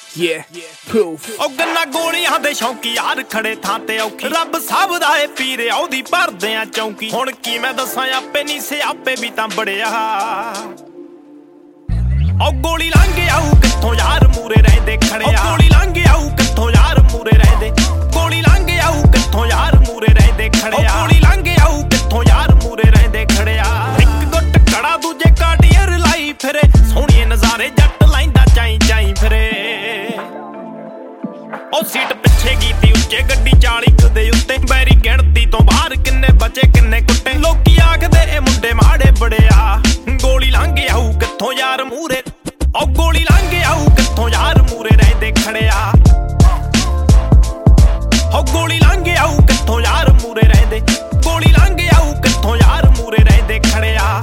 ਉਹ ਗੰਨਾ ਗੋਲੀਆਂ ਦੇ ਸ਼ੌਂਕੀ ਯਾਰ ਖੜੇ ਥਾਂ ਤੇ ਔਖੀ ਰੱਬ ਸਭ ਦਾ ਏ ਪੀਰ ਉਹਦੀ ਭਰਦੇ ਆ ਚੌਂਕੀ ਹੁਣ ਕੀ ਮੈਂ ਦੱਸਾਂ ਆਪੇ ਨਹੀਂ ਸਿਆਪੇ ਵੀ ਤਾਂ ਬੜਿਆ ਉਹ ਗੋਲੀ ਲੰਘ ਆਊ ਕਿੱਥੋਂ ਯਾਰ ਮੂਰੇ ਰਹਿੰਦੇ ਖੜਿਆ ਗੋਲੀ ਲੰਘ ਆਊ ਕਿੱਥੋਂ ਯਾਰ ਮੂਰੇ ਰਹਿੰਦੇ ਗੋਲੀ ਲੰਘ ਆਊ ਕਿੱਥੋਂ ਯਾਰ ਮੂਰੇ ਰਹਿੰਦੇ ਖੜਿਆ ਗੋਲੀ ਲੰਘ ਆਊ ਕਿੱਥੋਂ ਯਾਰ ਮੂਰੇ ਰਹਿੰਦੇ ਖੜਿਆ ਇੱਕ ਗੁੱਟ ਕੜਾ ਦੂਜੇ ਕਾਟੀਅਰ ਲਾਈ ਫਿਰੇ ਸੋਹਣੀਏ ਨਜ਼ਾਰੇ ਜੱਟ ਲੈਂਦਾ ਚਾਈ ਚਾਈ ਫਿਰੇ ਉਹ ਸੀਟ ਪਿੱਛੇ ਕੀਤੀ ਉੱਚੇ ਗੱਡੀ 40 ਕੁ ਦੇ ਉੱਤੇ ਬੈਰੀ ਗਿਣਤੀ ਤੋਂ ਬਾਹਰ ਕਿੰਨੇ ਬਚੇ ਕਿੰਨੇ ਕੁੱਟੇ ਲੋਕੀ ਆਖਦੇ ਇਹ ਮੁੰਡੇ ਮਾੜੇ ਬੜਿਆ ਗੋਲੀ ਲੰਘ ਆਊ ਕਿੱਥੋਂ ਯਾਰ ਮੂਰੇ ਉਹ ਗੋਲੀ ਲੰਘ ਆਊ ਕਿੱਥੋਂ ਯਾਰ ਮੂਰੇ ਰਹਿੰਦੇ ਖੜਿਆ ਉਹ ਗੋਲੀ ਲੰਘ ਆਊ ਕਿੱਥੋਂ ਯਾਰ ਮੂਰੇ ਰਹਿੰਦੇ ਗੋਲੀ ਲੰਘ ਆਊ ਕਿੱਥੋਂ ਯਾਰ ਮੂਰੇ ਰਹਿੰਦੇ ਖੜਿਆ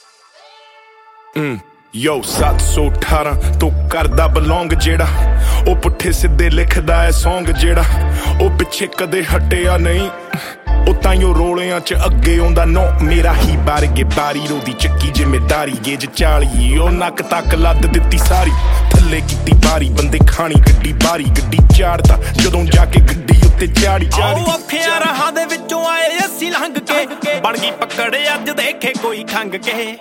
Yo 718 ਤੂੰ ਕਰਦਾ ਬਲੌਂਗ ਜਿਹੜਾ ਉਹ ਪੁੱਠੇ ਸਿੱਧੇ ਲਿਖਦਾ ਐ ਸੌਂਗ ਜਿਹੜਾ ਉਹ ਪਿੱਛੇ ਕਦੇ ਹਟਿਆ ਨਹੀਂ ਉਹ ਤਾਈਓ ਰੋਲਿਆਂ ਚ ਅੱਗੇ ਆਉਂਦਾ ਨੋ ਮੇਰਾ ਹੀ ਬਾਰਗੇ ਬਾਰੀ ਰੋਦੀ ਚੱਕੀ ਜ਼ਿੰਮੇਦਾਰੀ ਗੇਜ 40 ਉਹ ਨੱਕ ਤੱਕ ਲੱਦ ਦਿੱਤੀ ਸਾਰੀ ਥੱਲੇ ਕੀਤੀ ਬਾਰੀ ਬੰਦੇ ਖਾਣੀ ਗੱਡੀ ਬਾਰੀ ਗੱਡੀ ਚਾੜਦਾ ਜਦੋਂ ਜਾ ਕੇ ਗੱਡੀ ਉੱਤੇ ਚਾੜੀ ਔਖਿਆਂ ਰਾਹਾਂ ਦੇ ਵਿੱਚੋਂ ਆਏ ਅਸੀਂ ਲੰਘ ਕੇ ਬਣ ਗਈ ਪਕੜ ਅੱਜ ਦੇਖੇ ਕੋਈ ਖੰਗ ਕੇ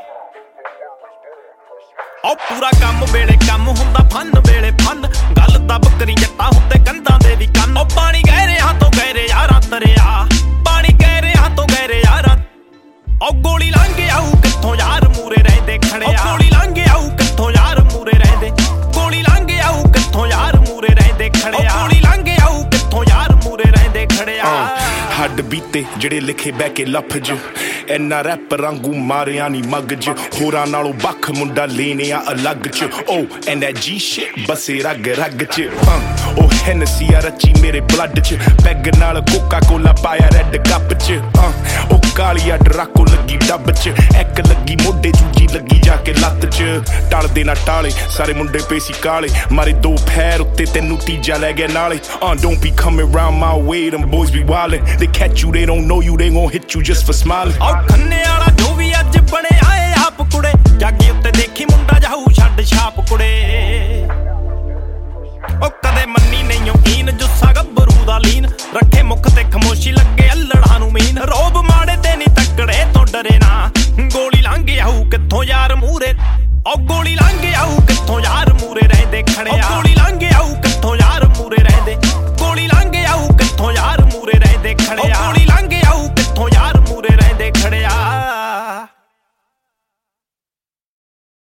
ਉਹ ਪੂਰਾ ਕੰਮ ਵੇਲੇ ਕੰਮ ਹੁੰਦਾ ਫਨ ਵੇਲੇ ਫਨ ਗੱਲ ਤਾਂ ਬੱਕਰੀ ਜੱਟਾਂ ਹੁੰਦੇ ਕੰਧਾਂ ਦੇ ਵੀ ਕੰਨ ਉਹ ਪਾਣੀ ਗਹਿਰਿਆਂ ਤੋਂ ਗਹਿਰੇ ਯਾਰਾਂ ਤਰਿਆ ਪਾਣੀ ਗਹਿਰਿਆਂ ਤੋਂ ਗਹਿਰੇ ਯਾਰਾਂ ਉਹ ਗੋਲੀ ਲੰਘ ਆਊ ਕਿੱਥੋਂ ਯਾਰ ਮੂਰੇ ਰਹਿੰਦੇ ਖੜਿਆ ਗੋਲੀ ਲੰਘ ਆਊ ਕਿੱਥੋਂ ਯਾਰ ਮੂਰੇ ਰਹਿੰਦੇ ਗੋਲੀ ਲੰਘ ਆਊ ਕਿੱਥੋਂ ਯਾਰ ਮੂਰੇ ਰਹਿੰਦੇ ਖੜਿਆ ਗੋਲੀ ਲੰਘ ਆਊ ਕਿੱਥੋਂ ਯਾਰ ਮੂਰੇ ਰਹਿੰਦੇ ਖੜਿਆ ਹੱਡ ਬੀਤੇ ਜਿਹੜੇ ਲਿਖੇ ਬਹਿ ਕੇ ਲਫ਼ਜ਼ ਇੰਨਾ ਰੈਪ ਰਾਂਗੂ ਮਾਰਿਆ ਨੀ ਮਗਜ ਹੋਰਾਂ ਨਾਲੋਂ ਵੱਖ ਮੁੰਡਾ ਲੈਣਿਆ ਅਲੱਗ ਚ ਉਹ ਐਂਡ that G shit ਬਸੇ ਰਗ ਰਗ ਚ ਉਹ ਹੈਨਸੀ ਆ ਰਚੀ ਮੇਰੇ ਬਲੱਡ ਚ ਪੈਗ ਨਾਲ ਕੋਕਾ ਕੋਲਾ ਪਾਇਆ ਰੈਡ ਕੱਪ ਚ ਉਹ ਕਾਲੀਆ ਡਰਾਕੋ ਲੱਗੀ ਡੱਬ ਚ ਇੱਕ ਲੱਗੀ ਮੋਢੇ ਦੂਜੀ ਲੱਗੀ ਜਾ ਕੇ ਲੱਤ ਚ ਟਲਦੇ ਨਾ ਟਾਲੇ ਸਾਰੇ ਮੁੰਡੇ ਪੇਸੀ ਕਾਲੇ ਮਾਰੇ ਦੋ ਫੈਰ ਉੱਤੇ ਤੈਨੂੰ ਤੀਜਾ ਲੈ ਗਿਆ ਨਾਲੇ don't be coming round my way them boys be wildin' they catch you they don't know you they gon' hit you just for smiling ਖੰਨੇ ਵਾਲਾ ਜੋ ਵੀ ਅੱਜ ਬਣਿਆ ਏ ਆਪ ਕੁੜੇ ਜਾਗੀ ਉੱਤੇ ਦੇਖੀ ਮੁੰਡਾ ਜਾਊ